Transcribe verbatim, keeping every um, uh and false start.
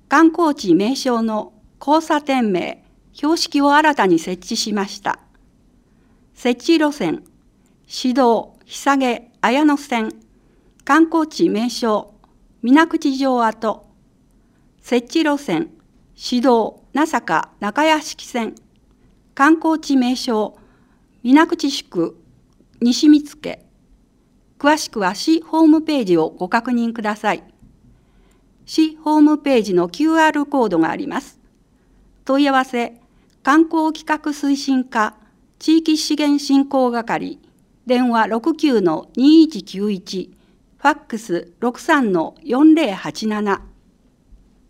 観光地名称の交差点名、標識を新たに設置しました。設置路線、市道、久毛、綾野線、観光地名称、水口城跡、設置路線、市道、名坂、中屋敷線、観光地名称、水口宿、西見附。詳しくは市ホームページをご確認ください。市ホームページの キューアール コードがあります。問い合わせ、観光企画推進課、地域資源振興係、電話 ろくきゅうのにいちきゅういち、ファックス ろくさんのよんぜろはちなな。